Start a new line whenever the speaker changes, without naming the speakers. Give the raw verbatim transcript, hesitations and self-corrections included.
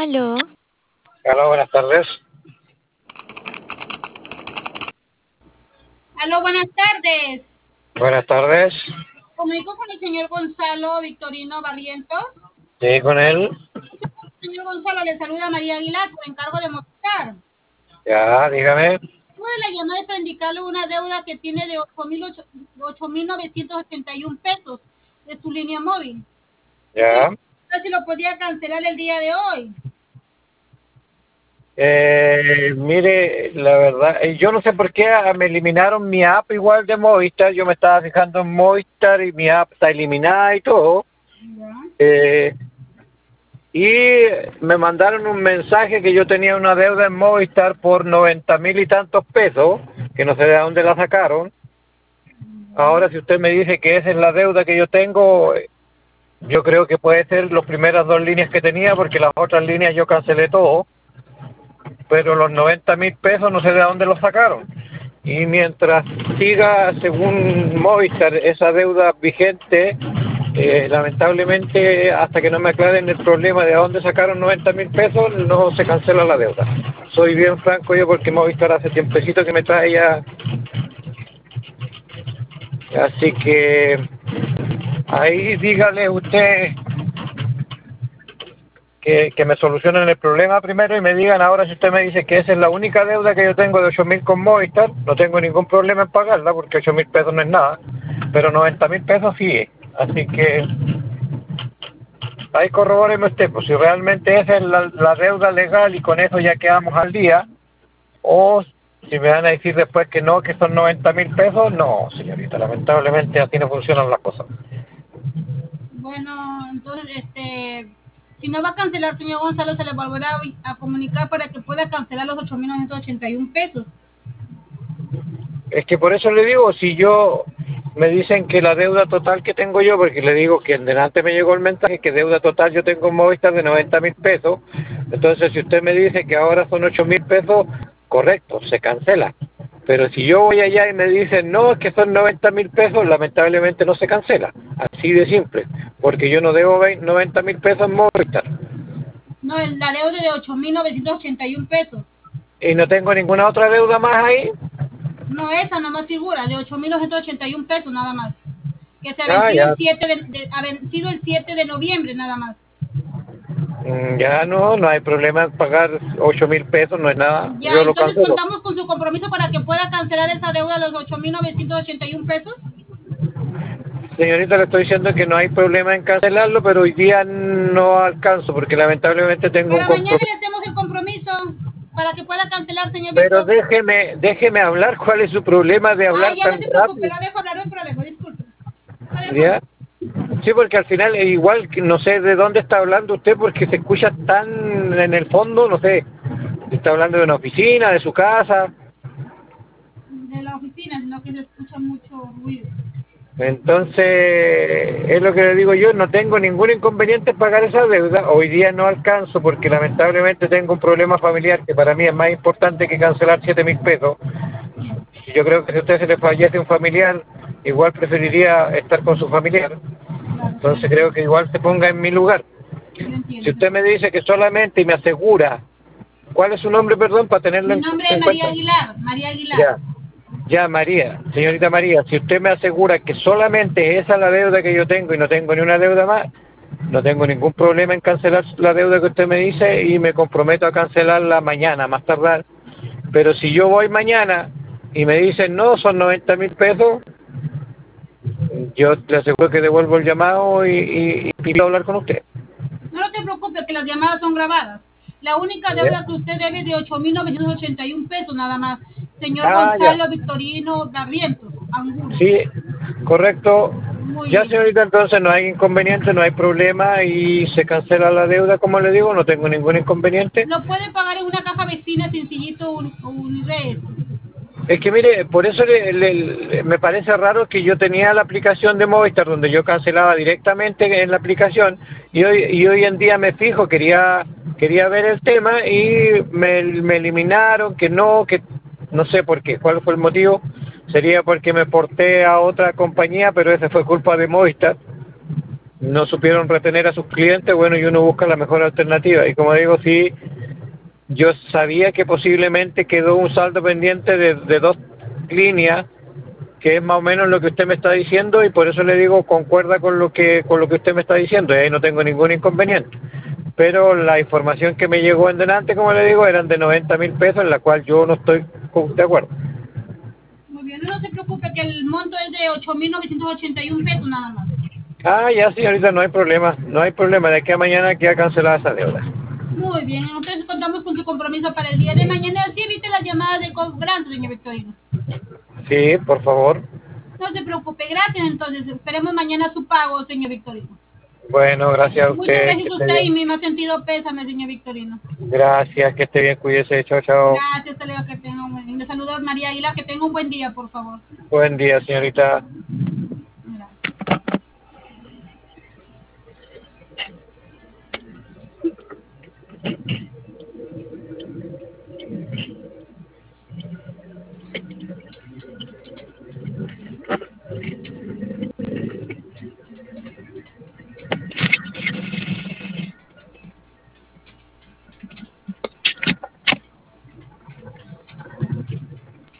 Aló,
Hola, buenas tardes.
Aló, buenas tardes.
Buenas tardes.
Comunico con el señor Gonzalo Victorino Barrientos.
Sí, con él.
Señor Gonzalo, le saluda María Aguilar por encargo de Movistar.
Ya, dígame.
Bueno, la llamada es para indicarle una deuda que tiene de ocho mil novecientos ochenta y uno pesos de su línea móvil. Quisiera
Ya.
saber si lo podía cancelar el día de hoy.
Eh, mire, la verdad, eh, yo no sé por qué ah, me eliminaron mi app igual de Movistar. Yo me estaba fijando en Movistar y mi app está eliminada y todo.
Ya.
Eh, y me mandaron un mensaje que yo tenía una deuda en Movistar por noventa mil y tantos pesos, que no sé de dónde la sacaron. Ahora, si usted me dice que esa es la deuda que yo tengo, yo creo que puede ser las primeras dos líneas que tenía, porque las otras líneas yo cancelé todo, pero los noventa mil pesos no sé de dónde los sacaron. Y mientras siga, según Movistar, esa deuda vigente, eh, lamentablemente, hasta que no me aclaren el problema de dónde sacaron noventa mil pesos, no se cancela la deuda. Soy bien franco yo, porque Movistar hace tiempecito que me trae ya. Así que ahí dígale usted que, que me solucionen el problema primero y me digan. Ahora, si usted me dice que esa es la única deuda que yo tengo de ocho mil con Movistar, no tengo ningún problema en pagarla, porque ocho mil pesos no es nada, pero noventa mil pesos sí. Así que ahí corrobóreme usted, pues si realmente esa es la, la deuda legal y con eso ya quedamos al día, o si me van a decir después que no, que son noventa mil pesos. No, señorita, lamentablemente así no funcionan las cosas.
Bueno, entonces, este, si no va a cancelar, señor Gonzalo, se le volverá a, a comunicar para que pueda cancelar los ocho mil novecientos ochenta y uno pesos.
Es que por eso le digo, si yo me dicen que la deuda total que tengo yo, porque le digo que en delante me llegó el mensaje que deuda total yo tengo en Movistar de noventa mil pesos, entonces si usted me dice que ahora son ocho mil pesos, correcto, se cancela. Pero si yo voy allá y me dicen no, es que son noventa mil pesos, lamentablemente no se cancela. Así de simple, porque yo no debo noventa mil pesos en Movistar.
No, la deuda de ocho mil novecientos ochenta y uno pesos.
Y no tengo ninguna otra deuda más ahí.
No, esa nada más figura, de ocho mil novecientos ochenta y uno pesos nada más. Que se ha
Ah,
vencido el
ya.
siete de, de- ha vencido el siete de noviembre nada más.
Mm, Ya no, no hay problema en pagar ocho mil pesos, no es nada,
Ya,
yo lo
entonces
cancelo.
contamos con su compromiso para que pueda cancelar esa deuda de los ocho mil novecientos ochenta y uno pesos.
Señorita, le estoy diciendo que no hay problema en cancelarlo, pero hoy día no alcanzo, porque lamentablemente tengo un
Para mañana
compromiso.
le hacemos el compromiso para que pueda cancelar, señor
Pero
Víctor.
déjeme, déjeme hablar. ¿Cuál es su problema de
Ah,
hablar
ya no
tan
se preocupe,
rápido?
lo dejo hablar, no hay problema, disculpe. Lo dejo
¿Ya?
hablar.
Sí, porque al final es igual, que no sé de dónde está hablando usted, porque se escucha tan en el fondo, no sé, está hablando de una oficina, de su casa.
De la oficina, sino que se escucha mucho ruido.
Entonces, es lo que le digo yo, no tengo ningún inconveniente en pagar esa deuda. Hoy día no alcanzo, porque lamentablemente tengo un problema familiar que para mí es más importante que cancelar siete mil pesos. Y yo creo que si a usted se le fallece un familiar, igual preferiría estar con su familiar.
Claro, sí lo
Entonces creo
entiendo.
que igual se ponga en mi lugar.
Sí lo
Si
entiendo, sí lo
usted me
entiendo.
dice que solamente y me asegura, ¿cuál es su nombre, perdón, para tenerlo
Mi
en,
nombre es
en
María
cuenta?
Aguilar, María Aguilar.
Ya. Ya, María, señorita María, si usted me asegura que solamente esa es la deuda que yo tengo y no tengo ni una deuda más, no tengo ningún problema en cancelar la deuda que usted me dice, y me comprometo a cancelarla mañana, más tardar. Pero si yo voy mañana y me dicen no, son noventa mil pesos, yo le aseguro que devuelvo el llamado y, y, y pido hablar con usted.
No, no te preocupes, que las llamadas son grabadas. La única
¿Ya?
deuda que usted debe es de ocho mil novecientos ochenta y uno pesos nada más. Señor
Ah, ya.
Gonzalo Victorino Barrientos, Angulo.
Sí, correcto.
Muy
Ya,
bien.
señorita, entonces no hay inconveniente, no hay problema y se cancela la deuda, como le digo, no tengo ningún inconveniente.
Lo puede pagar en una caja vecina sencillito un, un R S.
Es que mire, por eso le- le- le- me parece raro que yo tenía la aplicación de Movistar donde yo cancelaba directamente en la aplicación, y hoy, y hoy en día me fijo, quería quería ver el tema y me, me eliminaron, que no, que no sé por qué, cuál fue el motivo. Sería porque me porté a otra compañía, pero esa fue culpa de Movistar. no supieron retener a sus clientes, bueno, y uno busca la mejor alternativa. Y como digo, sí, yo sabía que posiblemente quedó un saldo pendiente de, de dos líneas, que es más o menos lo que usted me está diciendo, y por eso le digo, concuerda con lo que con lo que usted me está diciendo, y ahí no tengo ningún inconveniente. Pero la información que me llegó en delante, como le digo, eran de noventa mil pesos, en la cual yo no estoy de acuerdo.
Muy bien, no se preocupe que el monto es de ocho mil novecientos ochenta y uno pesos nada más.
Ah, ya sí, ahorita no hay problema, no hay problema, de aquí a mañana queda cancelada esa deuda.
Muy bien, entonces contamos con su compromiso para el día de mañana. Así evite las llamadas de cobranza, señor Victorino.
Sí, por favor.
No se preocupe, gracias entonces. Esperemos mañana su pago, señor Victorino.
Bueno, gracias a
Muchas
usted,
gracias
que
a
esté
usted y
bien.
mi más sentido pésame, señor Victorino.
Gracias, que esté bien, cuídese, chao, chao.
Gracias, Leo, que tenga un buen día. Le saludo a María Aguilar, que tenga un buen día, por favor.
Buen día, señorita.
Gracias.